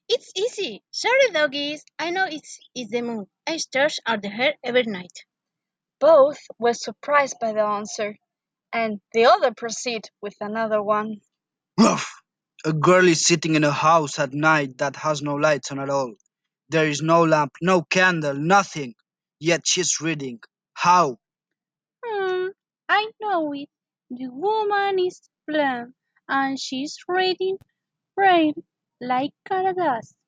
It's easy. Sorry, doggies. I know it's the moon. I stare at the hair every night. Both were surprised by the answer, and the other proceeded with another one. Ruff! A girl is sitting in a house at night that has no lights on at all. There is no lamp, no candle, nothing. Yet she's reading. How? Hmm, I know it. The woman is blind, and she's reading braille like Caradas.